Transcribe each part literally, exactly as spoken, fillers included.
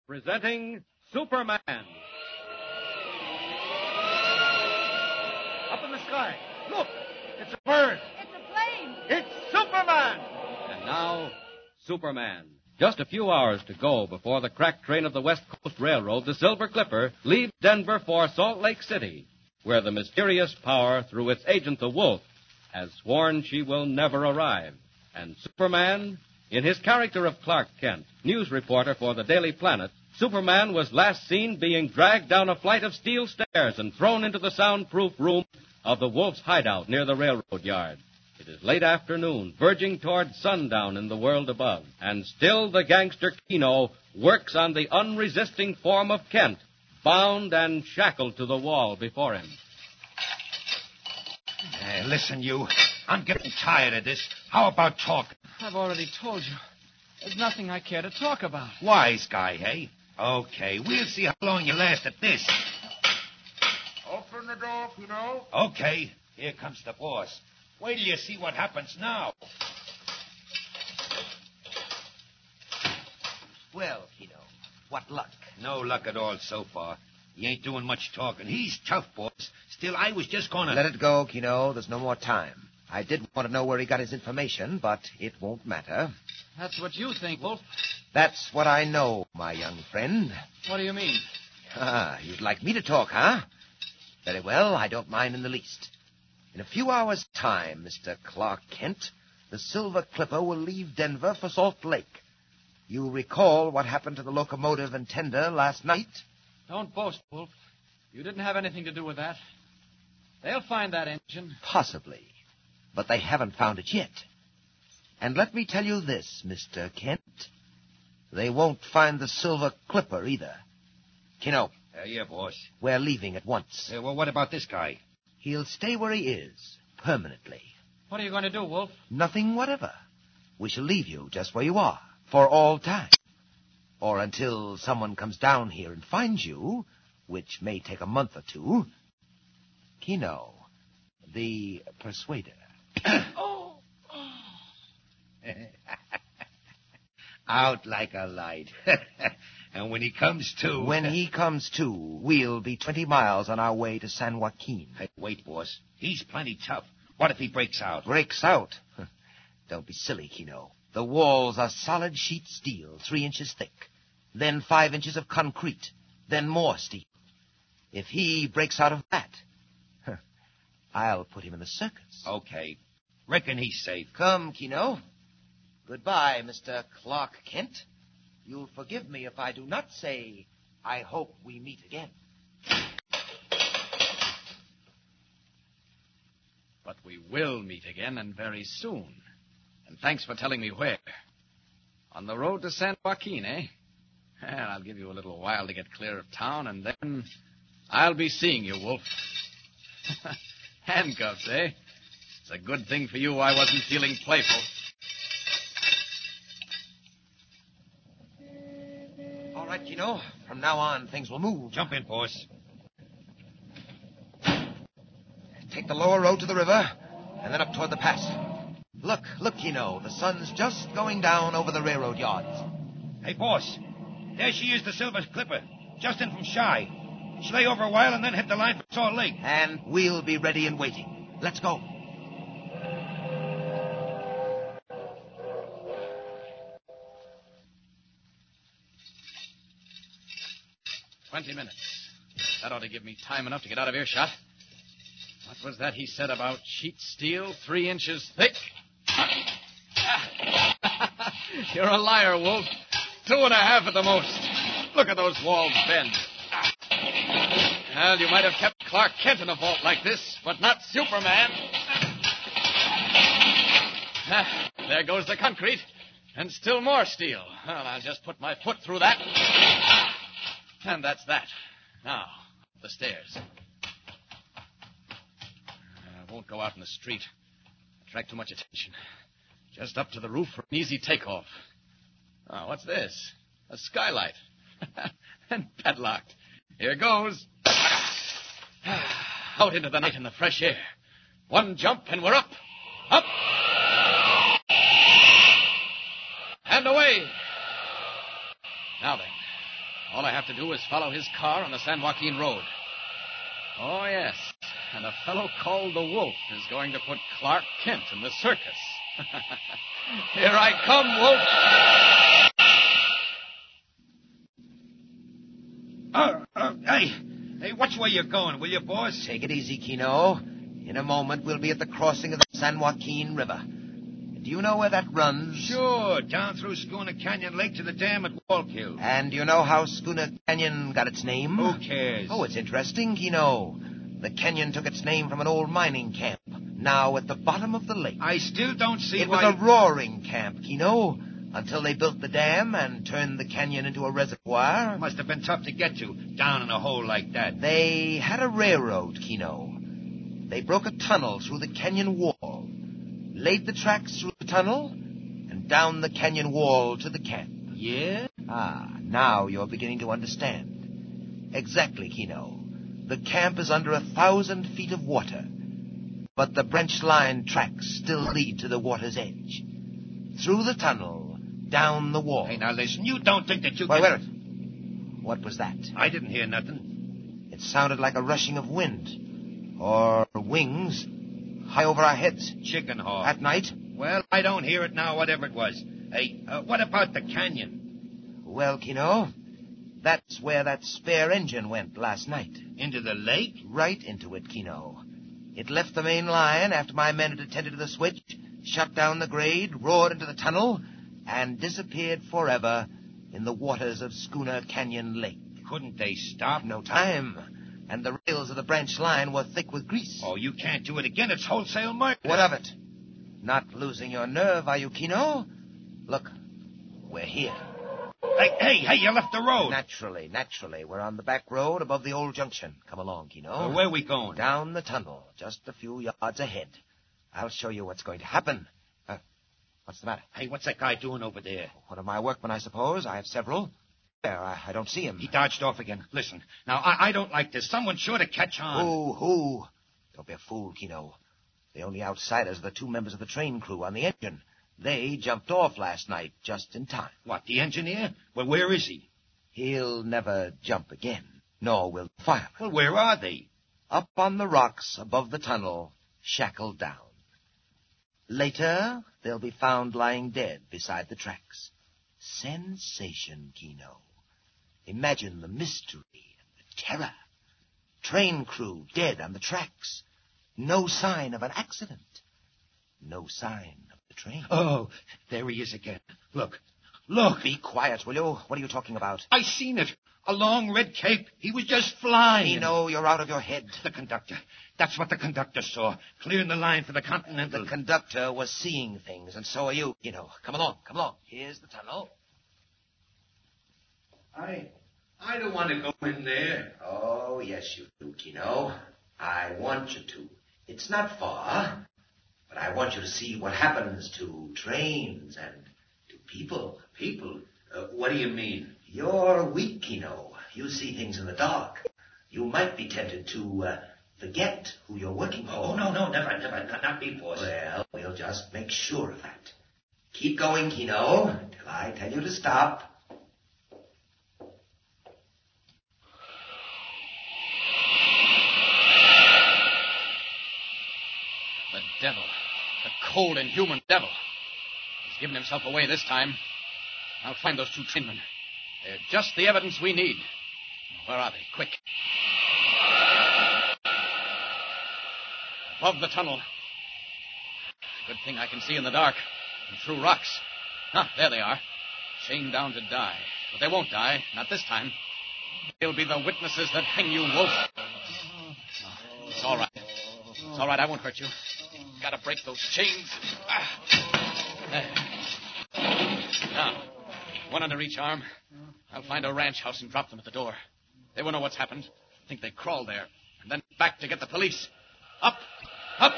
presenting Superman. Up in the sky. Look, it's a bird. It's a plane. It's Superman. And now, Superman. Just a few hours to go before the crack train of the West Coast Railroad, the Silver Clipper, leaves Denver for Salt Lake City, where the mysterious power, through its agent, the Wolf, has sworn she will never arrive. And Superman, in his character of Clark Kent, news reporter for the Daily Planet, Superman was last seen being dragged down a flight of steel stairs and thrown into the soundproof room of the Wolf's hideout near the railroad yard. It is late afternoon, verging toward sundown in the world above, and still the gangster Keno works on the unresisting form of Kent, bound and shackled to the wall before him. Hey, listen, you. I'm getting tired of this. How about talking? I've already told you. There's nothing I care to talk about. Wise guy, hey? Okay, we'll see how long you last at this. Open the door, you know. Okay, here comes the boss. Wait till you see what happens now. Well, Keno, what luck? No luck at all so far. He ain't doing much talking. He's tough, boss. Still, I was just gonna... Let it go, Keno. There's no more time. I did want to know where he got his information, but it won't matter. That's what you think, Wolf. That's what I know, my young friend. What do you mean? Ah, you'd like me to talk, huh? Very well, I don't mind in the least. In a few hours' time, Mister Clark Kent, the Silver Clipper will leave Denver for Salt Lake. You recall what happened to the locomotive and tender last night? Don't boast, Wolf. You didn't have anything to do with that. They'll find that engine. Possibly. But they haven't found it yet. And let me tell you this, Mister Kent. They won't find the Silver Clipper either. Keno. Uh, yeah, boss. We're leaving at once. Uh, well, what about this guy? He'll stay where he is, permanently. What are you going to do, Wolf? Nothing whatever. We shall leave you just where you are, for all time. Or until someone comes down here and finds you, which may take a month or two. Keno, the persuader. Oh. Out like a light. And when he comes to... When he comes to, we'll be twenty miles on our way to San Joaquin. Hey, wait, boss. He's plenty tough. What if he breaks out? Breaks out? Don't be silly, Keno. The walls are solid sheet steel, three inches thick. Then five inches of concrete. Then more steel. If he breaks out of that, I'll put him in the circus. Okay. Reckon he's safe. Come, Keno. Goodbye, Mister Clark Kent. You'll forgive me if I do not say, I hope we meet again. But we will meet again, and very soon. And thanks for telling me where. On the road to San Joaquin, eh? Well, I'll give you a little while to get clear of town, and then I'll be seeing you, Wolf. Handcuffs, eh? It's a good thing for you I wasn't feeling playful. All right, Keno. From now on, things will move. Jump in, boss. Take the lower road to the river, and then up toward the pass. Look, look, Keno. The sun's just going down over the railroad yards. Hey, boss. There she is, the Silver Clipper. Just in from Shy. She'll lay over a while and then hit the line for Salt Lake. And we'll be ready and waiting. Let's go. Twenty minutes. That ought to give me time enough to get out of earshot. What was that he said about sheet steel, three inches thick? You're a liar, Wolf. Two and a half at the most. Look at those walls bend. Well, you might have kept Clark Kent in a vault like this, but not Superman. Ah, there goes the concrete. And still more steel. Well, I'll just put my foot through that. And that's that. Now, up the stairs. I won't go out in the street. Attract too much attention. Just up to the roof for an easy takeoff. Oh, what's this? A skylight. And padlocked. Here goes. Out into the night in the fresh air. One jump and we're up. Up. And away. Now then, All I have to do is follow his car on the San Joaquin Road. Oh, yes. And a fellow called the Wolf is going to put Clark Kent in the circus. Here I come, Wolf. Uh, uh, hey, hey, watch where you're going, will you, boss? Take it easy, Kino. In a moment, we'll be at the crossing of the San Joaquin River. Do you know where that runs? Sure, down through Schooner Canyon Lake to the dam at Wallkill. And do you know how Schooner Canyon got its name? Who cares? Oh, it's interesting, Kino. The canyon took its name from an old mining camp, now at the bottom of the lake. I still don't see it why... was a roaring camp, Kino, until they built the dam and turned the canyon into a reservoir. Must have been tough to get to, down in a hole like that. They had a railroad, Kino. They broke a tunnel through the canyon wall, laid the tracks through the tunnel, and down the canyon wall to the camp. Yeah? Ah, now you're beginning to understand. Exactly, Kino. The camp is under a thousand feet of water, but the branch line tracks still lead to the water's edge. Through the tunnel, down the wall. Hey, now listen, you don't think that you Wait, can... wait a minute. What was that? I didn't hear nothing. It sounded like a rushing of wind. Or wings, high over our heads. Chicken hawk. At night? Well, I don't hear it now, whatever it was. Hey, uh, what about the canyon? Well, Kino, that's where that spare engine went last night. Into the lake? Right into it, Kino. It left the main line after my men had attended to the switch, shut down the grade, roared into the tunnel, and disappeared forever in the waters of Schooner Canyon Lake. Couldn't they stop? No time. And the rails of the branch line were thick with grease. Oh, you can't do it again. It's wholesale murder. What of it? Not losing your nerve, are you, Kino? Look, we're here. Hey, hey, hey, you left the road. Naturally, naturally. We're on the back road above the old junction. Come along, Kino. Uh, where are we going? Down the tunnel, just a few yards ahead. I'll show you what's going to happen. Uh, what's the matter? Hey, what's that guy doing over there? One of my workmen, I suppose. I have several. There, I, I don't see him. He dodged off again. Listen, now, I, I don't like this. Someone's sure to catch on. Who, who? Don't be a fool, Kino. The only outsiders are the two members of the train crew on the engine. They jumped off last night just in time. What, the engineer? Well, where is he? He'll never jump again, nor will the fireman. Well, where are they? Up on the rocks above the tunnel, shackled down. Later, they'll be found lying dead beside the tracks. Sensation, Kino. Imagine the mystery and the terror. Train crew dead on the tracks. No sign of an accident. No sign of the train. Oh, there he is again. Look, look. Be quiet, will you? What are you talking about? I seen it. A long red cape. He was just flying. Kino, you're out of your head. The conductor. That's what the conductor saw. Clearing the line for the Continental. The conductor was seeing things, and so are you, Kino. Come along, come along. Here's the tunnel. I... I don't want to go in there. Oh, yes, you do, Kino. I want you to. It's not far, but I want you to see what happens to trains and to people. People? Uh, what do you mean? You're weak, Kino. You see things in the dark. You might be tempted to uh, forget who you're working for. Oh, no, no, never, never. Not, not me, boss. Well, we'll just make sure of that. Keep going, Kino, till I tell you to stop. The devil. The cold, inhuman devil. He's given himself away this time. I'll find those two trainmen. They're just the evidence we need. Where are they? Quick. Above the tunnel. Good thing I can see in the dark. And through rocks. Ah, there they are. Chained down to die. But they won't die. Not this time. They'll be the witnesses that hang you, Wolf. It's all right. It's all right. I won't hurt you. Gotta break those chains. Ah. There. Now, one under each arm. I'll find a ranch house and drop them at the door. They won't know what's happened. Think they crawled there. And then back to get the police. Up! Up!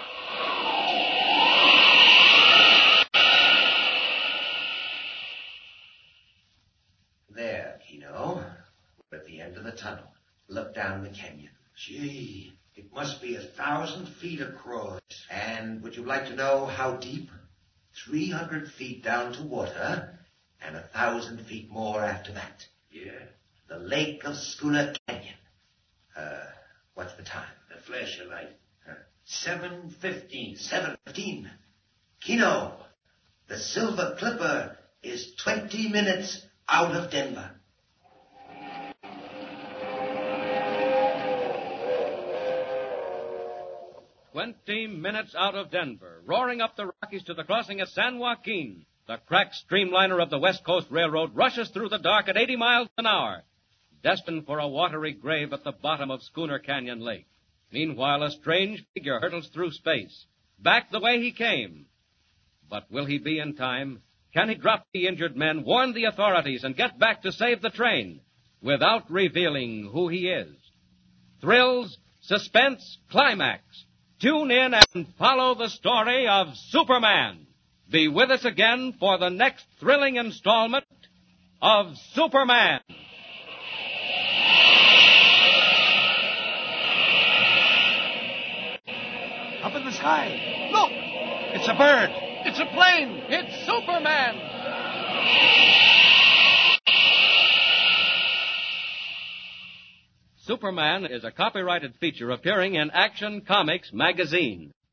There, Kino. We're at the end of the tunnel. Look down the canyon. Gee, it must be a thousand feet across. And would you like to know how deep? Three hundred feet down to water, and a thousand feet more after that. Yeah. the lake of Schooner Canyon. Uh, what's the time? The flash of light. Seven fifteen. Seven fifteen. Kino, the Silver Clipper is twenty minutes out of Denver. Twenty minutes out of Denver, roaring up the Rockies to the crossing at San Joaquin. The cracked streamliner of the West Coast Railroad rushes through the dark at eighty miles an hour, destined for a watery grave at the bottom of Schooner Canyon Lake. Meanwhile, a strange figure hurtles through space, back the way he came. But will he be in time? Can he drop the injured men, warn the authorities, and get back to save the train without revealing who he is? Thrills, suspense, climax. Tune in and follow the story of Superman. Be with us again for the next thrilling installment of Superman. Up in the sky. Look! It's a bird. It's a plane. It's Superman. Superman is a copyrighted feature appearing in Action Comics magazine.